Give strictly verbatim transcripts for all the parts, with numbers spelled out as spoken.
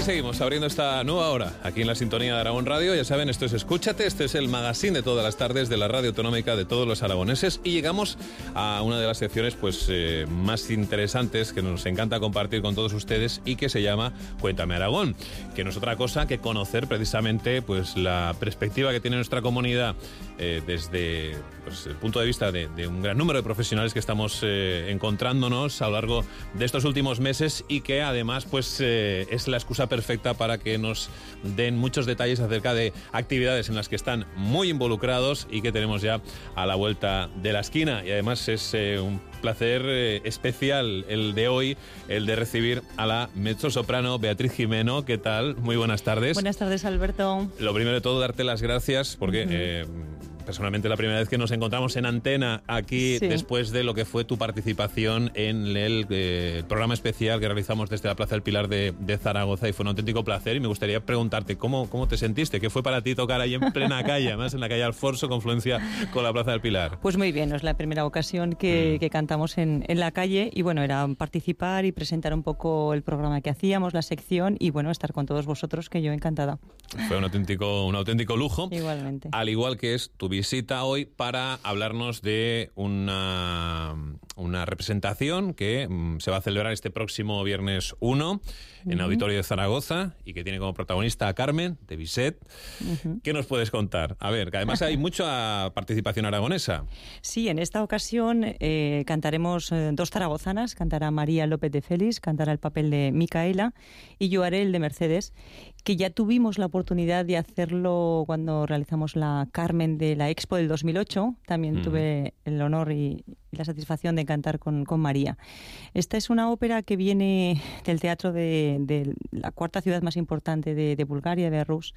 seguimos abriendo esta nueva hora aquí en la sintonía de Aragón Radio. Ya saben, esto es Escúchate, este es el magazine de todas las tardes de la radio autonómica de todos los aragoneses, y llegamos a una de las secciones pues eh, más interesantes que nos encanta compartir con todos ustedes y que se llama Cuéntame Aragón, que no es otra cosa que conocer precisamente pues la perspectiva que tiene nuestra comunidad eh, desde pues, el punto de vista de, de un gran número de profesionales que estamos eh, encontrándonos a lo largo de estos últimos meses, y que además pues eh, es la excusa perfecta para que nos den muchos detalles acerca de actividades en las que están muy involucrados y que tenemos ya a la vuelta de la esquina. Y además es eh, un placer eh, especial el de hoy, el de recibir a la mezzosoprano Beatriz Jimeno. ¿Qué tal? Muy buenas tardes. Buenas tardes, Alberto. Lo primero de todo, darte las gracias porque... Uh-huh. eh, personalmente la primera vez que nos encontramos en antena aquí, sí, después de lo que fue tu participación en el eh, programa especial que realizamos desde la Plaza del Pilar de, de Zaragoza, y fue un auténtico placer. Y me gustaría preguntarte cómo, cómo te sentiste, qué fue para ti tocar ahí en plena calle, además en la calle Alfonso, confluencia con la Plaza del Pilar. Pues muy bien, es la primera ocasión que, mm. que cantamos en, en la calle, y bueno, era participar y presentar un poco el programa que hacíamos, la sección, y bueno, estar con todos vosotros, que yo encantada. Fue un auténtico, un auténtico lujo. Igualmente. Al igual que es tu visita hoy para hablarnos de una, una representación que mm, se va a celebrar este próximo viernes uno en el uh-huh. Auditorio de Zaragoza, y que tiene como protagonista a Carmen, de Bizet. Uh-huh. ¿Qué nos puedes contar? A ver, que además hay mucha participación aragonesa. Sí, en esta ocasión eh, cantaremos eh, dos zaragozanas. Cantará María López de Félix, cantará el papel de Micaela, y yo haré el de Mercedes, que ya tuvimos la oportunidad de hacerlo cuando realizamos la Carmen de la Expo del dos mil ocho. También mm. tuve el honor y, y la satisfacción de cantar con, con María. Esta es una ópera que viene del teatro de, de la cuarta ciudad más importante de, de Bulgaria, de Rus,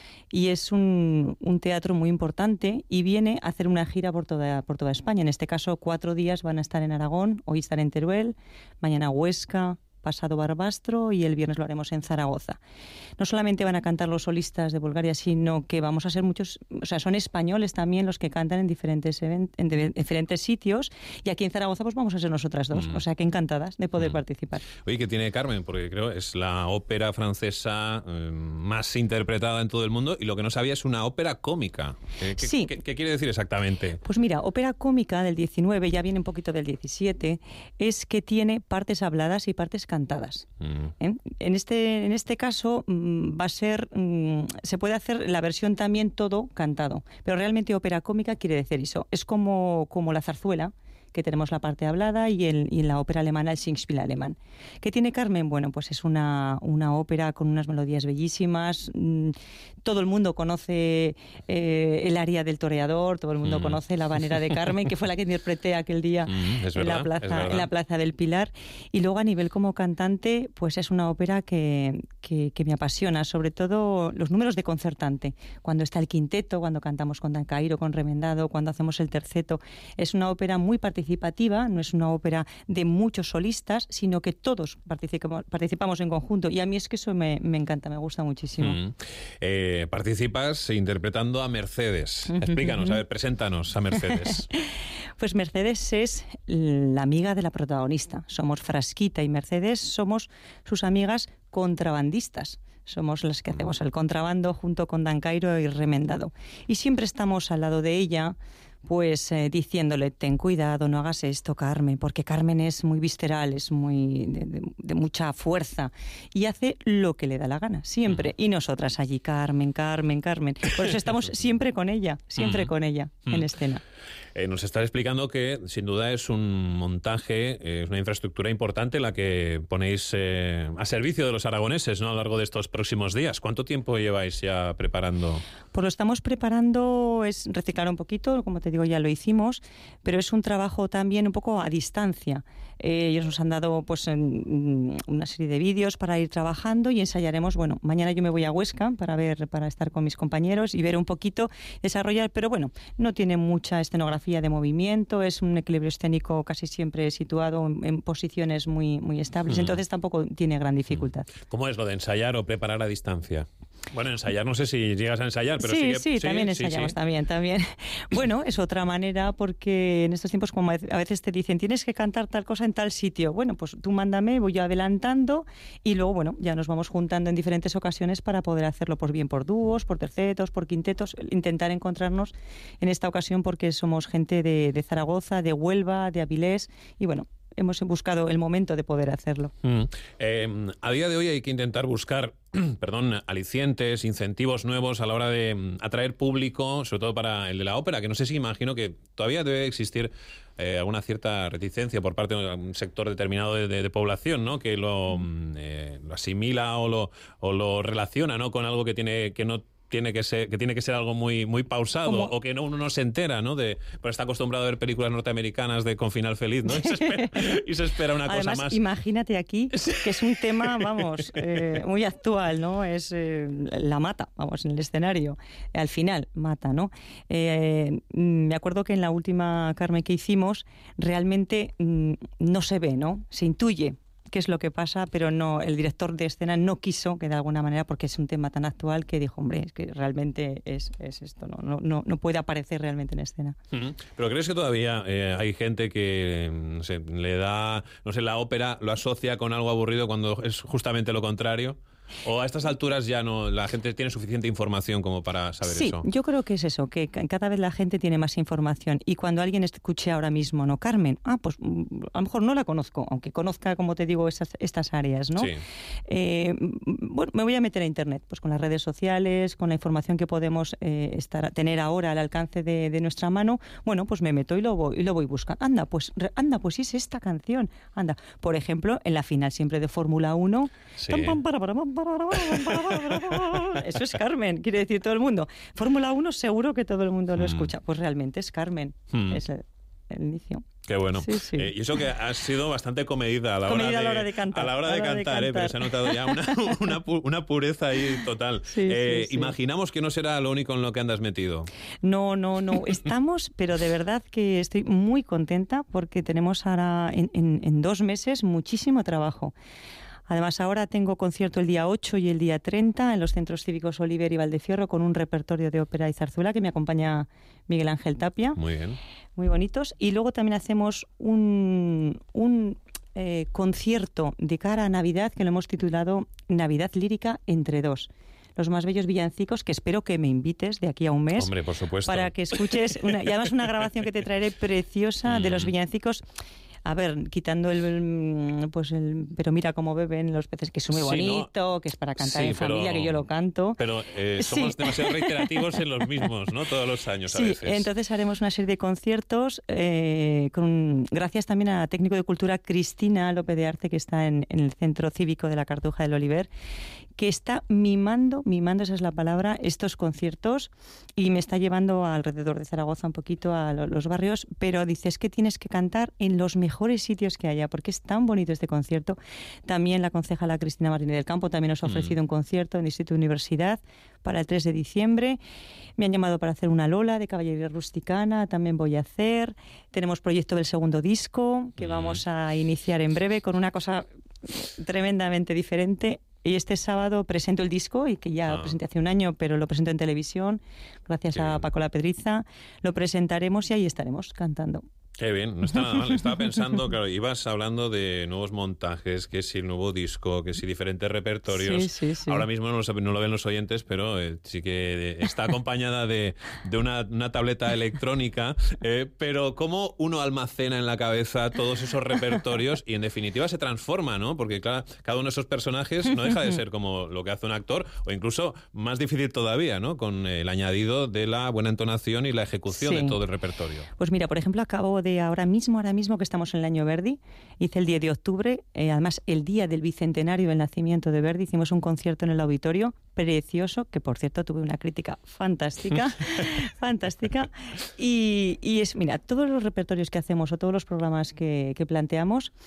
y es un, un teatro muy importante, y viene a hacer una gira por toda, por toda España. En este caso, cuatro días van a estar en Aragón. Hoy están en Teruel, mañana Huesca, pasado Barbastro, y el viernes lo haremos en Zaragoza. No solamente van a cantar los solistas de Bulgaria, sino que vamos a ser muchos, o sea, son españoles también los que cantan en diferentes event, en de, diferentes sitios, y aquí en Zaragoza pues vamos a ser nosotras dos, mm. o sea que encantadas de poder mm. participar. Oye, ¿qué tiene Carmen? Porque creo es la ópera francesa eh, más interpretada en todo el mundo, y lo que no sabía es una ópera cómica. ¿Qué, sí. ¿qué, qué quiere decir exactamente? Pues mira, ópera cómica del diecinueve, ya viene un poquito del diecisiete, es que tiene partes habladas y partes cantadas. Mm. ¿Eh? En este en este caso mmm, va a ser mmm, se puede hacer la versión también todo cantado, pero realmente ópera cómica quiere decir eso. Es como como la zarzuela, que tenemos la parte hablada, y, el, y en la ópera alemana el Singspiel alemán. ¿Qué tiene Carmen? Bueno, pues es una, una ópera con unas melodías bellísimas. Todo el mundo conoce eh, el aria del toreador, todo el mundo mm. conoce la habanera de Carmen, que fue la que interpreté aquel día mm, es en, verdad, la plaza, es verdad. en la Plaza del Pilar. Y luego a nivel como cantante, pues es una ópera que, que, que me apasiona, sobre todo los números de concertante. Cuando está el quinteto, cuando cantamos con Dan Cairo, con Remendado, cuando hacemos el terceto. Es una ópera muy participativa participativa, no es una ópera de muchos solistas, sino que todos participamos, participamos en conjunto, y a mí es que eso me, me encanta, me gusta muchísimo. Mm. Eh, participas interpretando a Mercedes. Explícanos, a ver, preséntanos a Mercedes. Pues Mercedes es la amiga de la protagonista. Somos Frasquita y Mercedes somos sus amigas contrabandistas. Somos las que hacemos el contrabando junto con Dan Cairo y Remendado. Y siempre estamos al lado de ella, pues eh, diciéndole, ten cuidado, no hagas esto, Carmen, porque Carmen es muy visceral, es muy de, de, de mucha fuerza, y hace lo que le da la gana, siempre. Uh-huh. Y nosotras allí, Carmen, Carmen, Carmen. Por eso estamos siempre con ella, siempre uh-huh. con ella uh-huh. en escena. Eh, nos está explicando que sin duda es un montaje, eh, es una infraestructura importante la que ponéis eh, a servicio de los aragoneses, ¿no?, a lo largo de estos próximos días. ¿Cuánto tiempo lleváis ya preparando? Pues lo estamos preparando, es reciclar un poquito, como te digo, ya lo hicimos, pero es un trabajo también un poco a distancia. Eh, ellos nos han dado pues en, una serie de vídeos para ir trabajando, y ensayaremos. Bueno, mañana yo me voy a Huesca para ver, para estar con mis compañeros y ver un poquito, desarrollar, pero bueno, no tiene mucha escenografía de movimiento, es un equilibrio escénico casi siempre situado en, en posiciones muy, muy estables, mm. entonces tampoco tiene gran dificultad. ¿Cómo es lo de ensayar o preparar a distancia? Bueno, ensayar, no sé si llegas a ensayar, pero sí, sí que... Sí, sí, también ensayamos, sí. también, también. Bueno, es otra manera porque en estos tiempos como a veces te dicen tienes que cantar tal cosa en tal sitio. Bueno, pues tú mándame, voy yo adelantando y luego, bueno, ya nos vamos juntando en diferentes ocasiones para poder hacerlo pues bien por dúos, por tercetos, por quintetos, intentar encontrarnos en esta ocasión porque somos gente de, de Zaragoza, de Huelva, de Avilés y bueno, hemos buscado el momento de poder hacerlo. Mm. Eh, a día de hoy hay que intentar buscar, perdón, alicientes, incentivos nuevos a la hora de atraer público, sobre todo para el de la ópera, que no sé si imagino que todavía debe existir eh, alguna cierta reticencia por parte de un sector determinado de, de, de población, ¿no? Que lo, eh, lo asimila o lo, o lo relaciona, ¿no? Con algo que tiene que no tiene que ser que tiene que ser algo muy muy pausado ¿Cómo? O que no, uno no se entera, ¿no? De, pero está acostumbrado a ver películas norteamericanas de con final feliz, ¿no? Y se espera, y se espera una Además, cosa más. Imagínate aquí que es un tema, vamos, eh, muy actual, ¿no? Es eh, la mata, vamos, en el escenario. Al final mata, ¿no? Eh, me acuerdo que en la última Carmen que hicimos realmente mm, no se ve, ¿no? Se intuye qué es lo que pasa, pero no, el director de escena no quiso que de alguna manera, porque es un tema tan actual que dijo, hombre, es que realmente es, es esto, ¿no? No, no, no puede aparecer realmente en escena. Uh-huh. Pero ¿crees que todavía eh, hay gente que, no sé, le da, no sé, la ópera lo asocia con algo aburrido cuando es justamente lo contrario? ¿O a estas alturas ya no la gente tiene suficiente información como para saber sí, eso? Sí, yo creo que es eso, que cada vez la gente tiene más información y cuando alguien escuche ahora mismo, ¿no? Carmen, ah, pues a lo mejor no la conozco, aunque conozca, como te digo, estas, estas áreas, ¿no? Sí. Eh, bueno, me voy a meter a internet, pues con las redes sociales, con la información que podemos eh, estar, tener ahora al alcance de, de nuestra mano, bueno, pues me meto y lo voy, y lo voy buscando. Anda, pues anda, pues es esta canción, anda. Por ejemplo, en la final siempre de Fórmula uno, sí. pam, pam, para, para, pam, eso es Carmen, quiere decir todo el mundo. Fórmula uno seguro que todo el mundo lo escucha. Pues realmente es Carmen, mm. es el, el inicio. Qué bueno. Sí, sí. Eh, y eso que has sido bastante comedida a la, comedida hora, de, a la hora de cantar. A la hora de, cantar, de cantar, eh, pero se ha notado ya una, una, una pureza ahí total. Sí, eh, sí, sí. Imaginamos que no será lo único en lo que andas metido. No, no, no. Estamos, pero de verdad que estoy muy contenta porque tenemos ahora en, en, en dos meses muchísimo trabajo. Además, ahora tengo concierto el día ocho y el día treinta en los centros cívicos Oliver y Valdefierro con un repertorio de ópera y zarzuela que me acompaña Miguel Ángel Tapia. Muy bien. Muy bonitos. Y luego también hacemos un, un eh, concierto de cara a Navidad que lo hemos titulado Navidad Lírica entre dos. Los más bellos villancicos, que espero que me invites de aquí a un mes. Hombre, por supuesto. Para que escuches, una, y además una grabación que te traeré preciosa de los villancicos. A ver, quitando el, pues el, pero mira cómo beben los peces, que es muy sí, bonito, ¿no? Que es para cantar sí, en pero, familia, que yo lo canto. Pero eh, somos sí. demasiado reiterativos en los mismos, ¿no? Todos los años sí, a veces. Entonces haremos una serie de conciertos, eh, con, gracias también a la técnico de cultura Cristina López de Arce, que está en, en el Centro Cívico de la Cartuja del Oliver, que está mimando, mimando, esa es la palabra, estos conciertos y me está llevando alrededor de Zaragoza un poquito a los barrios, pero dices que tienes que cantar en los mejores sitios que haya, porque es tan bonito este concierto. También la concejala Cristina Martínez del Campo también nos ha ofrecido mm. un concierto en el Instituto Universidad para el tres de diciembre. Me han llamado para hacer una Lola de caballería rusticana, también voy a hacer. Tenemos proyecto del segundo disco que mm. vamos a iniciar en breve con una cosa tremendamente diferente. Y este sábado presento el disco, y que ya ah. lo presenté hace un año, pero lo presento en televisión, gracias Qué a bien. Paco La Pedriza. Lo presentaremos y ahí estaremos cantando. Qué bien, no está nada mal. Estaba pensando, claro, ibas hablando de nuevos montajes, que si el nuevo disco, que si diferentes repertorios. Sí, sí, sí. Ahora mismo no lo, no lo ven los oyentes, pero eh, sí que está acompañada de, de una, una tableta electrónica. Eh, pero cómo uno almacena en la cabeza todos esos repertorios y en definitiva se transforma, ¿no? Porque claro, cada uno de esos personajes no deja de ser como lo que hace un actor, o incluso más difícil todavía, ¿no? Con el añadido de la buena entonación y la ejecución sí. de todo el repertorio. Pues mira, por ejemplo, acabo de ahora mismo, ahora mismo que estamos en el año Verdi, hice el diez de octubre, eh, además el día del bicentenario del nacimiento de Verdi, hicimos un concierto en el auditorio precioso, que por cierto tuve una crítica fantástica, fantástica, y, y es, mira, todos los repertorios que hacemos o todos los programas que, que planteamos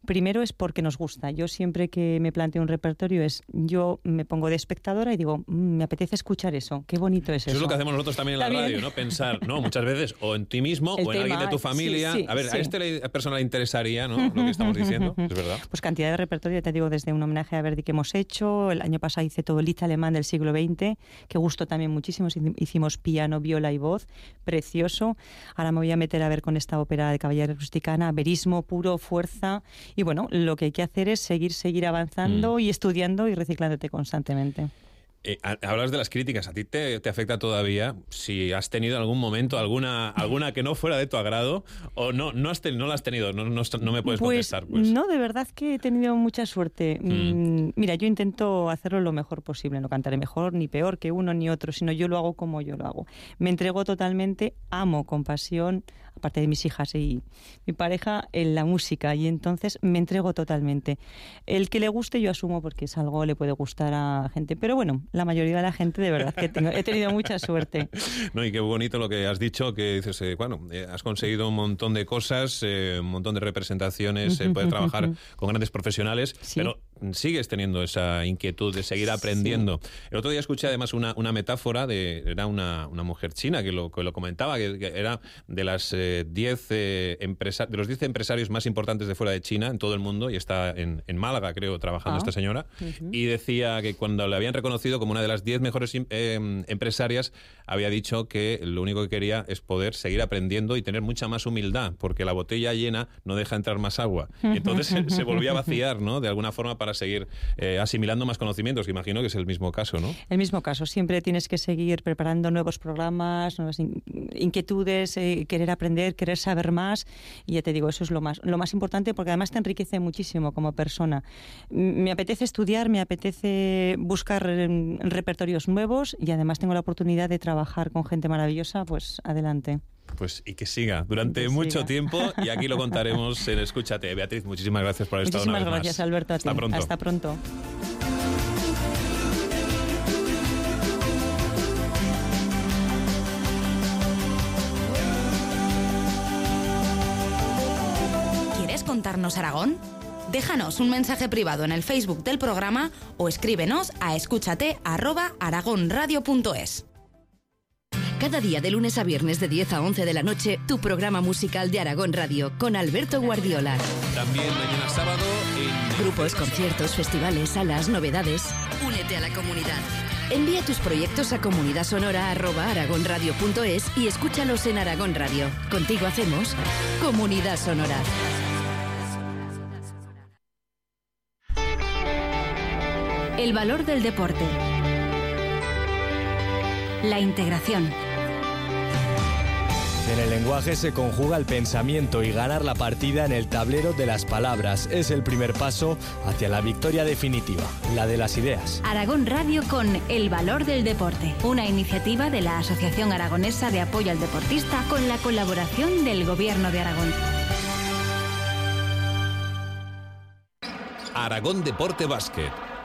primero es porque nos gusta. Yo siempre que me planteo un repertorio es, yo me pongo de espectadora y digo, mmm, me apetece escuchar eso, qué bonito es eso. Eso es lo que hacemos nosotros también en la ¿También? radio, ¿no? Pensar, ¿no? Muchas veces o en ti mismo El o en tema, alguien de tu familia. sí, sí, a ver, sí. a este persona le interesaría, ¿no? Lo que estamos diciendo, es verdad. Pues cantidad de repertorio, te digo, desde un homenaje a Verdi que hemos hecho, el año pasado hice todo el Lied alemán del siglo veinte, que gustó también muchísimo, hicimos piano, viola y voz, precioso. Ahora me voy a meter a ver con esta ópera de Caballería Rusticana, verismo puro, fuerza, y bueno, lo que hay que hacer es seguir, seguir avanzando mm. y estudiando y reciclándote constantemente. Eh, hablas de las críticas, ¿a ti te, te afecta todavía si has tenido en algún momento alguna alguna que no fuera de tu agrado o no no, has ten, no la has tenido, no, no, no me puedes pues, contestar? Pues no, de verdad que he tenido mucha suerte. Mm. Mira, yo intento hacerlo lo mejor posible, no cantaré mejor ni peor que uno ni otro, sino yo lo hago como yo lo hago. Me entrego totalmente, amo con pasión, aparte de mis hijas y mi pareja, en la música, y entonces me entrego totalmente. El que le guste yo asumo porque es algo le puede gustar a gente, pero bueno, la mayoría de la gente de verdad que tengo, he tenido mucha suerte. No, y qué bonito lo que has dicho, que dices, eh, bueno, eh, has conseguido un montón de cosas, eh, un montón de representaciones, eh, poder trabajar con grandes profesionales, sí. pero sigues teniendo esa inquietud de seguir aprendiendo. Sí. El otro día escuché además una, una metáfora de, era una, una mujer china que lo, que lo comentaba, que, que era de las eh, diez eh, empresa, de los diez empresarios más importantes de fuera de China en todo el mundo, y está en, en Málaga, creo, trabajando ah. esta señora, uh-huh. y decía que cuando le habían reconocido como una de las diez mejores eh, empresarias, había dicho que lo único que quería es poder seguir aprendiendo y tener mucha más humildad, porque la botella llena no deja entrar más agua. Y entonces se, se volvía a vaciar, ¿no? De alguna forma para seguir eh, asimilando más conocimientos, que imagino que es el mismo caso, ¿no? El mismo caso. Siempre tienes que seguir preparando nuevos programas, nuevas in- inquietudes, eh, querer aprender, querer saber más. Y ya te digo, eso es lo más, lo más importante, porque además te enriquece muchísimo como persona. Me apetece estudiar, me apetece buscar eh, repertorios nuevos, y además tengo la oportunidad de trabajar con gente maravillosa, pues adelante. Pues y que siga durante que mucho siga. tiempo, y aquí lo contaremos en Escúchate. Beatriz, muchísimas gracias por haber estado una vez más. Muchísimas gracias, Alberto, a ti. Hasta pronto. Hasta pronto. ¿Quieres contarnos Aragón? Déjanos un mensaje privado en el Facebook del programa o escríbenos a escúchate arroba aragonradio punto es. Cada día de lunes a viernes de diez a once de la noche, tu programa musical de Aragón Radio con Alberto Guardiola. También mañana sábado en... Grupos, conciertos, festivales, salas, novedades. Únete a la comunidad. Envía tus proyectos a comunidadsonora arroba aragonradio punto es y escúchalos en Aragón Radio. Contigo hacemos Comunidad Sonora. El valor del deporte. La integración. En el lenguaje se conjuga el pensamiento, y ganar la partida en el tablero de las palabras es el primer paso hacia la victoria definitiva, la de las ideas. Aragón Radio con El valor del deporte, una iniciativa de la Asociación Aragonesa de Apoyo al Deportista con la colaboración del Gobierno de Aragón. Aragón Deporte Básquet.